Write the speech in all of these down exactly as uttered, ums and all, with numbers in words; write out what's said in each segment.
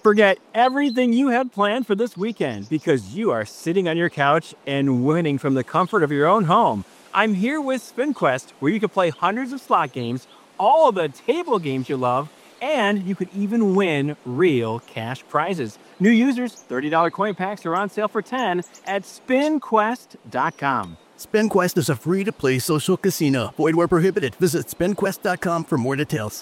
Forget everything you had planned for this weekend because you are sitting on your couch and winning from the comfort of your own home. I'm here with SpinQuest, where you can play hundreds of slot games, all of the table games you love, and you could even win real cash prizes. New users, thirty dollars coin packs are on sale for ten dollars at spin quest dot com. SpinQuest is a free-to-play social casino. Void where prohibited. Visit spin quest dot com for more details.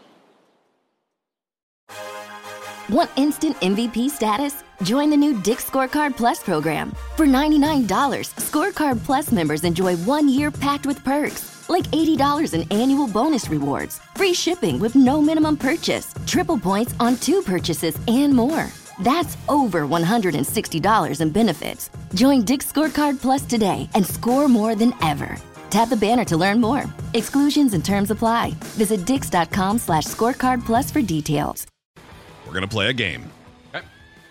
Want instant M V P status? Join the new Dick's Scorecard Plus program. For ninety-nine dollars, Scorecard Plus members enjoy one year packed with perks, like eighty dollars in annual bonus rewards, free shipping with no minimum purchase, triple points on two purchases, and more. That's over one hundred sixty dollars in benefits. Join Dick's Scorecard Plus today and score more than ever. Tap the banner to learn more. Exclusions and terms apply. Visit dix.com slash scorecard plus for details. We're going to play a game. Okay.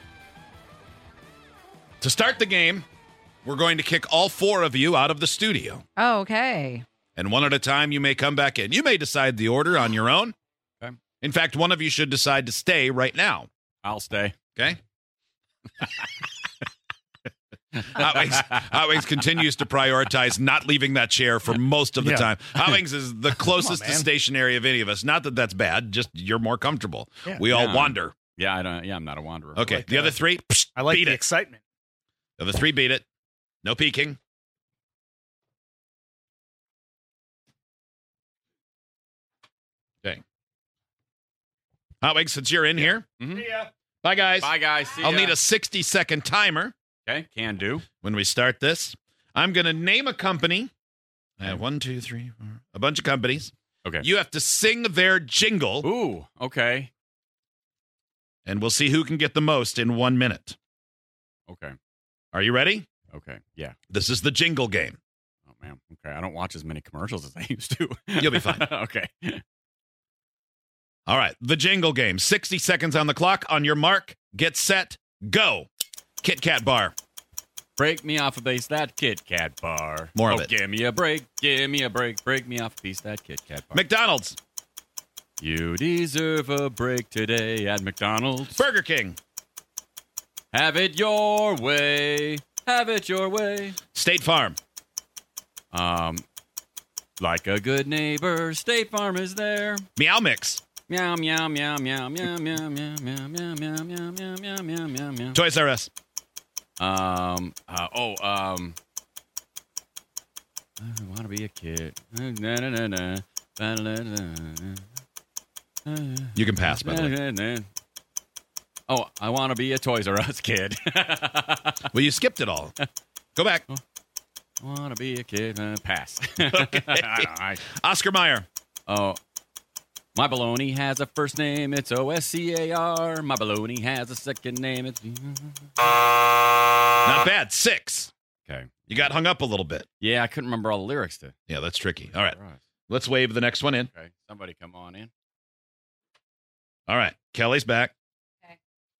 To start the game, we're going to kick all four of you out of the studio. Oh, okay. And one at a time, you may come back in. You may decide the order on your own. Okay. In fact, one of you should decide to stay right now. I'll stay. Okay? Hot Wings, Hot Wings continues to prioritize not leaving that chair for most of the Yeah. time. Hot Wings is the closest on, to man. stationary of any of us. Not that that's bad, just you're more comfortable. Yeah. We all Yeah. wander. Yeah, I don't. Yeah, I'm not a wanderer. Okay, like the that. other three, psh, I like beat the it. excitement. The other three beat it. No peeking. Okay. Hot Wings, since you're in here, Mhm. bye, guys. Bye, guys. See I'll ya. need a sixty-second timer Okay, can do. when we start this. I'm going to name a company. I have one, two, three, four, a bunch of companies. Okay. You have to sing their jingle, Ooh. Okay. and we'll see who can get the most in one minute. Okay. Are you ready? Okay. Yeah. This is the jingle game. Oh man. Okay. I don't watch as many commercials as I used to. You'll be fine. Okay. All right, the jingle game. sixty seconds on the clock. On your mark, get set, go. Kit Kat bar. Break me off a piece of that Kit Kat bar. More oh, of it. Give me a break. Give me a break. Break me off a piece of that Kit Kat bar. McDonald's. You deserve a break today at McDonald's. Burger King. Have it your way. Have it your way. State Farm. Um, like a good neighbor, State Farm is there. Meow Mix. Meow meow meow meow meow meow meow meow meow meow meow meow meow meow meow meow. Toys R Us. Um. Uh, oh. Um. I want to be a kid. Na, na, na, na. Na, na, na, na. You can pass, by the way. Na, na, na. Oh, I want to be a Toys R Us kid. Well, you skipped it all. Go back. I want to be a kid. Uh, pass. Okay. I, I, Oscar Mayer. oh. My baloney has a first name, it's O S C A R. My baloney has a second name, it's... Not bad. Six. Okay. You got hung up a little bit. Yeah, I couldn't remember all the lyrics to... Yeah, that's tricky. All right. Let's wave the next one in. Okay, somebody come on in. All right. Kelly's back. Okay.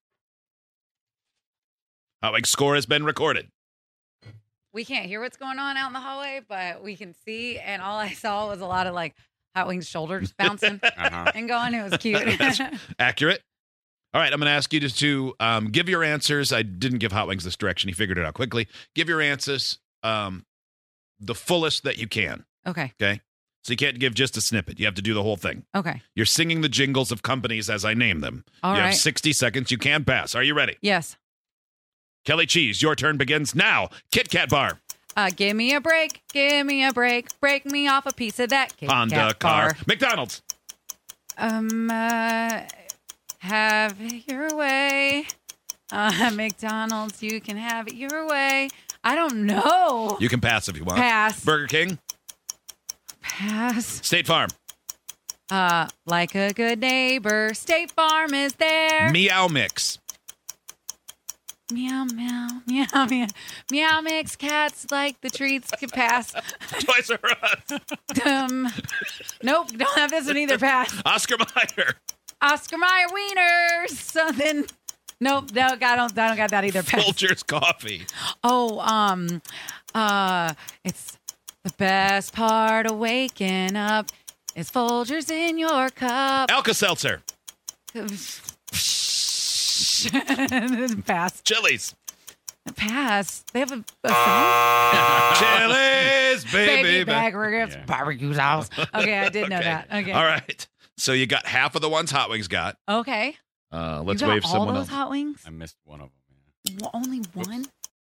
Hot Wings score has been recorded. We can't hear what's going on out in the hallway, but we can see. And all I saw was a lot of like Hot Wings shoulders bouncing Uh-huh. and going. It was cute. That's accurate. All right, I'm going to ask you to, to um, give your answers. I didn't give Hot Wings this direction. He figured it out quickly. Give your answers um, the fullest that you can, Okay. okay? So you can't give just a snippet. You have to do the whole thing. Okay. You're singing the jingles of companies as I name them. All you right. have sixty seconds. You can pass. Are you ready? Yes. Kelly Cheese, your turn begins now. Kit Kat bar. Uh, give me a break. Give me a break. Break me off a piece of that Kit Honda Kat car. bar. McDonald's. Um, uh, have it your way. Uh, McDonald's, you can have it your way. I don't know. You can pass if you want. Pass. Burger King. Pass. State Farm. Uh, like a good neighbor, State Farm is there. Meow Mix. Meow, meow, meow, meow. Meow mix cats like the treats can pass. Toys R Us. um, nope, don't have this one either. Pass. Oscar Mayer. Oscar Mayer wieners. Something. Nope, no, I don't, I don't got that either. Pass. Folgers Coffee. Oh, um, uh, it's the best part of waking up is Folgers in your cup. Alka-Seltzer. Pass. Chili's. Pass. They have a, a song? Chili's, baby. Baby back. back ribs, Yeah. barbecue sauce. Okay, I did know Okay. that. Okay. All right. So you got half of the ones Hot Wings got. Okay. Uh, let's you got wave all someone those else. hot wings? I missed one of them. W- Only one?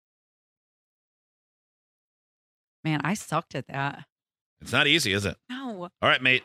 Man, I sucked at that. It's not easy, is it? No. All right, mate.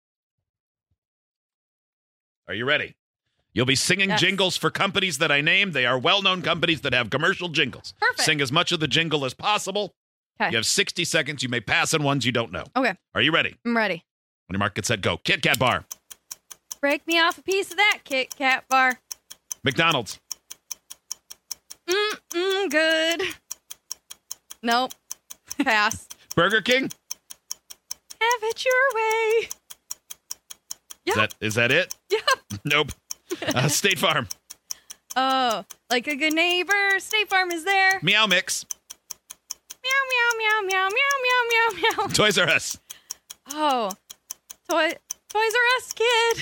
Are you ready? You'll be singing Yes. jingles for companies that I named. They are well-known companies that have commercial jingles. Perfect. Sing as much of the jingle as possible. Okay. You have sixty seconds. You may pass on ones you don't know. Okay. Are you ready? I'm ready. When your mark gets set, go. Kit Kat bar. Break me off a piece of that Kit Kat bar. McDonald's. Mm, mm, good. Nope. Pass. Burger King. Have it your way. Is that is that it? Yep. Nope. Uh, State Farm. Oh, like a good neighbor. State Farm is there. Meow Mix. Meow, meow, meow, meow, meow, meow, meow, meow. Toys R Us. Oh, toy, Toys R Us kid.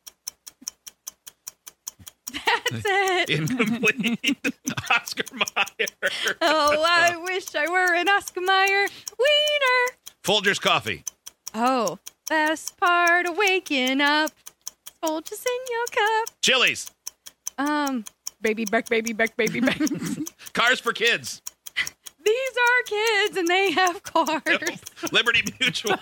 That's it. Incomplete. Oscar Mayer. Oh, I wish I were an Oscar Mayer wiener. Folgers Coffee. Oh, best part of waking up. Folgers in your cup. Chili's. Um, baby back, baby back, baby back. These Cars for Kids. are kids and they have cars. Nope. Liberty Mutual.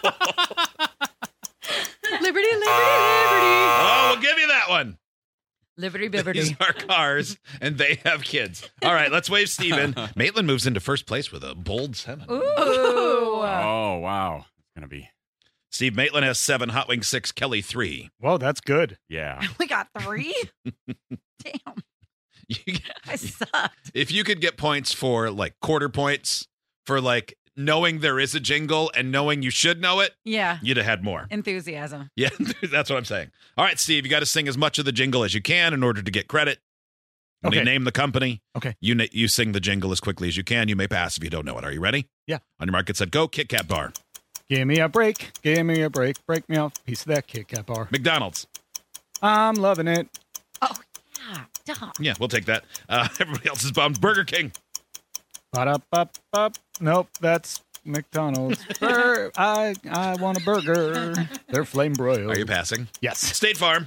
Liberty, liberty, liberty. Oh, we'll give you that one. Liberty, These liberty. are cars, and they have kids. All right, let's wave Steven. Maitland moves into first place with a bold seven. Ooh. Oh, wow. It's going to be, Steve Maitland has seven, Hot Wings six, Kelly three. Whoa, that's good. yeah. We got three? Damn. You- I sucked. if you could get points for like quarter points for like knowing there is a jingle and knowing you should know it, Yeah. you'd have had more. Enthusiasm. Yeah, that's what I'm saying. All right, Steve, you got to sing as much of the jingle as you can in order to get credit. When you Okay. name the company, Okay. you na- you sing the jingle as quickly as you can. You may pass if you don't know it. Are you ready? Yeah. On your mark, get set, go. Kit Kat bar. Give me a break. Give me a break. Break me off a piece of that Kit Kat bar. McDonald's. I'm loving it. Oh, yeah. Duh. Yeah, we'll take that. Uh, everybody else is bummed. Burger King. Ba-da-ba-ba. Nope, that's McDonald's. Bur- I I want a burger. They're flame broiled. Are you passing? Yes. State Farm.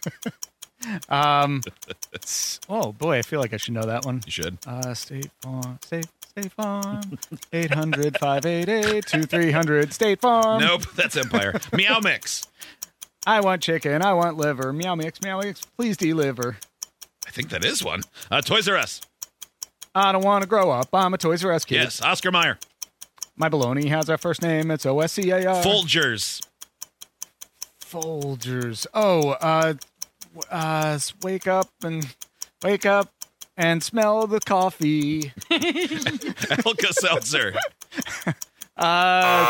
Um. s- Oh boy, I feel like I should know that one. You should. Uh, State Farm. State State Farm. eight hundred, five eight eight, two three hundred. State Farm. Nope, that's Empire. Meow Mix. I want chicken. I want liver. Meow mix. Meow mix. Please deliver. I think that is one. Uh, Toys R Us. I don't want to grow up. I'm a Toys R Us kid. Yes. Oscar Mayer. My baloney has our first name. It's O S C A R. Folgers. Folgers. Oh, uh, w- uh, s- wake up and wake up and smell the coffee. Alka Seltzer. Uh,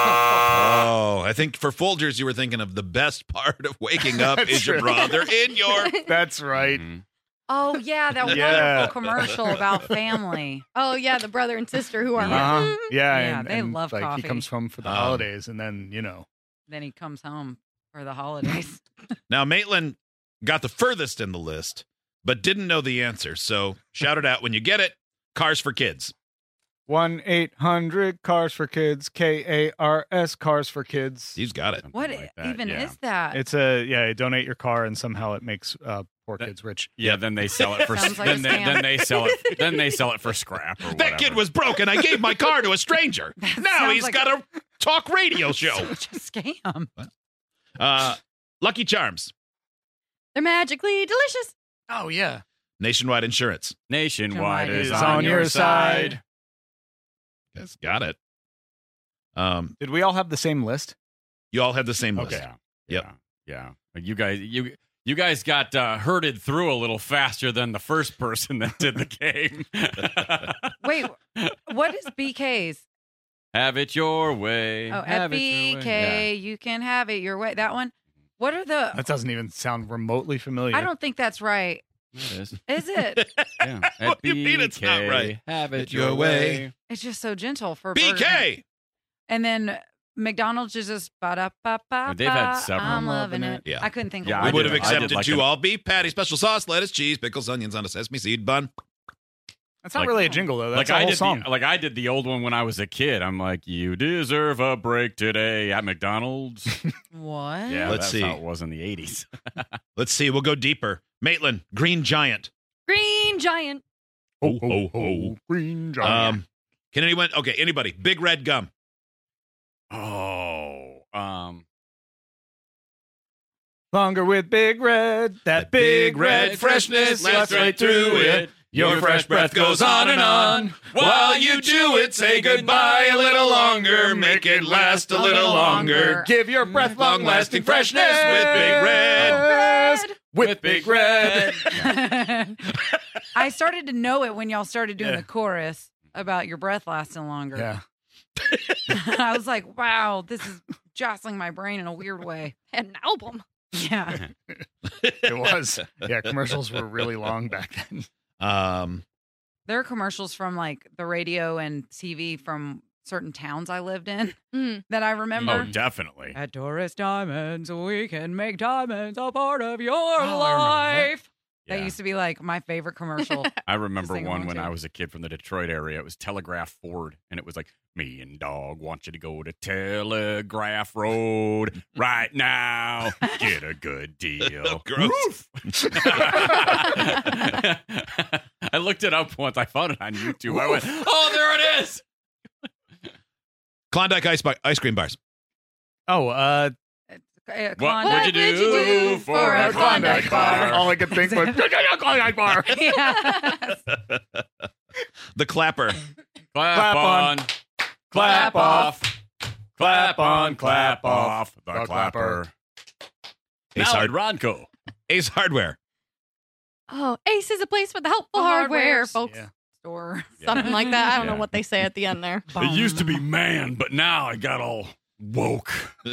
Oh, I think for Folgers, you were thinking of the best part of waking up That's is your true. brother in your. that's right. Mhm. Oh, yeah. That Yeah. wonderful commercial about family. Oh, yeah. The brother and sister who are. Uh-huh. Yeah, Yeah, and, they and, love like, coffee. He comes home for the Um, holidays, and then you know. Then he comes home for the holidays. Now, Maitland got the furthest in the list, but didn't know the answer. So shout it out when you get it. Cars for Kids. One eight hundred Cars for Kids. K A R S Cars for Kids. He's got it. Something What like that, even yeah. is that? It's a yeah. Donate your car, and somehow it makes uh, poor That- kids rich. Yeah, then they sell it for Sounds like then, a they, scam. then they sell it then they sell it for scrap or That whatever. kid was broken. I gave my car to a stranger. That Now sounds he's like got a talk radio show. Such a scam. Uh, Lucky Charms. They're magically delicious. Oh yeah. Nationwide Insurance. Nationwide is It's on, your side. Guys, got it. Um, Did we all have the same list? you all had the same list. Okay. Yep. Yeah. Yeah. You guys you you guys got uh, herded through a little faster than the first person that did the game. Wait, what is B K's? Have it your way. Oh, Have at it your B way. K, you can have it your way. That one. What are the? That doesn't even sound remotely familiar. I don't think that's right. Yeah, it is. Is it? Yeah. What At do you mean it's not B K, right? Have it Your your way. way. It's just so gentle for B Burger King. K. And then McDonald's is just ba da ba ba. They've had several. I'm loving it. Yeah. I couldn't think Yeah, of I We one. would have did- I did accepted like two them. all beef patty, special sauce, lettuce, cheese, pickles, onions on a sesame seed bun. That's not Like- really a jingle though. That's like a I whole did, song. the, like I did the old one when I was a kid. I'm like, you deserve a break today at McDonald's. What? Yeah, Let's that's see. how it was in the eighties. Let's see. We'll go deeper. Maitland, Green Giant. Green giant. Oh, oh, oh. Green giant. Um, can anyone? Okay, anybody? Big Red Gum. Oh, um, Longer with Big Red. That big red freshness lasts right through it. Your fresh breath goes on and on. While you do it, say goodbye a little longer. Make it last a little longer. Give your breath Long-lasting freshness with Big Red. With Big Red. I started to know it when y'all started doing Yeah. the chorus about your breath lasting longer. Yeah. I was like, wow, this is jostling my brain in a weird way. Had an album. Yeah. It was. Yeah, commercials were really long back then. Um, There are commercials from like the radio and T V from certain towns I lived in Mm. that I remember. oh, definitely. At Tourist Diamonds, we can make diamonds a part of your I remember that. life. That Yeah. used to be like my favorite commercial. I remember sing one along when to. I was a kid from the Detroit area. It was Telegraph Ford, and it was like, me and dog want you to go to Telegraph Road right now. Get a good deal. gross. I looked it up once. I found it on YouTube. I went, oh, there it is. Klondike ice, bar- ice cream bars. Oh, uh, Uh, What Klondike- would you do for a Klondike bar? All I could think was Klondike bar. Yes. The Clapper. Clap, Clap on, on. clap off, clap on, clap off, the, The clapper. Ace, Now Hard- at Ronco. Ace Hardware. Oh, Ace is a place with the helpful The hardware, hardwares. folks. Yeah. Store. Something like that. I don't Yeah. know what they say at the end there. It used to be man, but now I got all woke.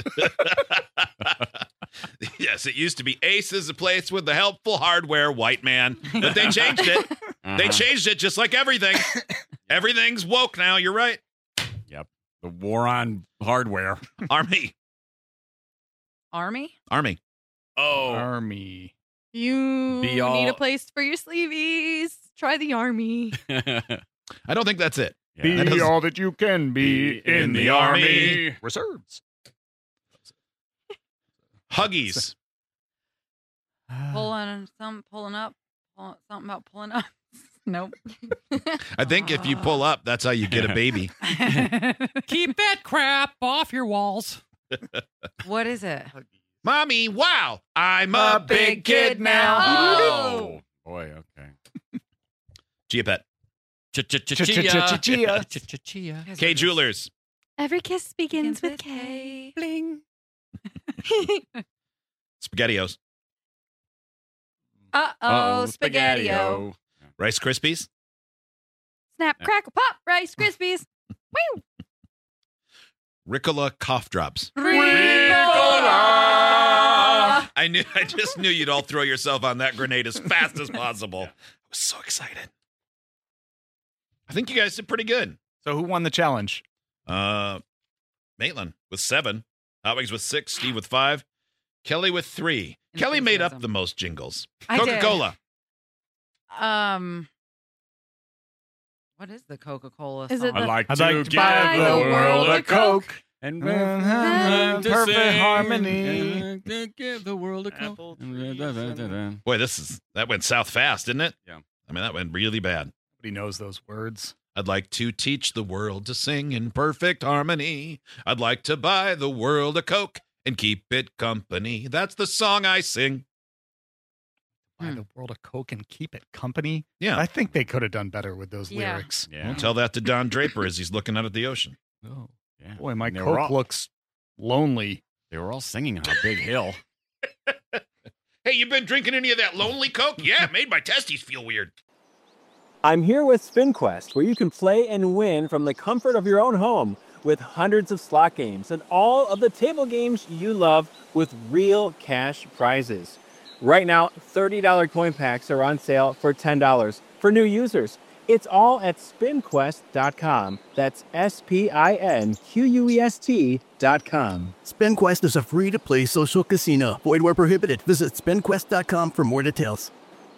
Yes, it used to be Ace is a place with the helpful hardware, white man. But they changed it. They Uh-huh. changed it just like everything. Everything's woke now. You're right. The war on hardware. Army. Army? Army. Oh, Army. You Be all- need a place for your sleeveys. Try the army. I don't think that's it. Be That doesn't- all that you can be in the army. Reserves. Huggies. Pulling some pulling up. Pull, something about pulling up. Nope. I think if you pull up, that's how you get a baby. Keep that crap off your walls. What is it? Mommy, wow, I'm a, A big kid now. Oh, boy, okay. Gia Pet. Ch-ch-ch-chia. Ch-ch-chia. K Jewelers. Every kiss begins Begins with with K. Bling. SpaghettiOs. Uh oh, spaghetti-o. Rice Krispies. Snap, crackle, pop, Rice Krispies. Woo! Ricola cough drops. Ricola. I knew. I just knew you'd all throw yourself on that grenade as fast as possible. I was so excited. I think you guys did pretty good. So who won the challenge? Uh, Maitland with seven, Hot Wings with six, Steve with five, Kelly with three. Kelly made up Enthusiasm. the most jingles. I did. Coca-Cola. Um, what is the Coca-Cola song? Is it I the- like I'd to like to give buy the the world a Coke. And Mhm. to Perfect sing. harmony. And to give the world a Coke. Apple trees Boy, this is that went south fast, didn't it? Yeah. I mean, that went really bad. Nobody knows those words. I'd like to teach the world to sing in perfect harmony. I'd like to buy the world a Coke and keep it company. That's the song I sing. Buy Hmm. the world a Coke and keep it company. Yeah. I think they could have done better with those Yeah. lyrics. Yeah. Well, tell that to Don Draper as he's looking out at the ocean. Oh, Yeah. boy, my And they Coke were all- looks lonely. They were all singing on a big hill. Hey, you been drinking any of that lonely Coke? Yeah, it made my testes feel weird. I'm here with SpinQuest, where you can play and win from the comfort of your own home with hundreds of slot games and all of the table games you love with real cash prizes. Right now, thirty dollars coin packs are on sale for ten dollars for new users. It's all at spin quest dot com. That's S P I N Q U E S T dot com. SpinQuest is a free-to-play social casino. Void where prohibited. Visit spin quest dot com for more details.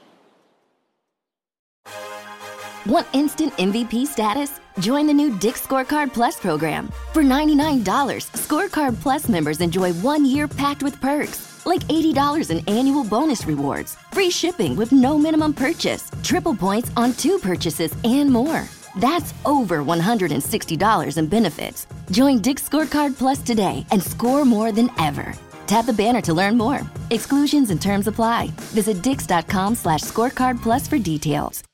Want instant M V P status? Join the new Dick's Scorecard Plus program. For ninety-nine dollars, Scorecard Plus members enjoy one year packed with perks, like eighty dollars in annual bonus rewards, free shipping with no minimum purchase, triple points on two purchases, and more. That's over one hundred sixty dollars in benefits. Join Dick's Scorecard Plus today and score more than ever. Tap the banner to learn more. Exclusions and terms apply. Visit dix dot com slash scorecard plus for details.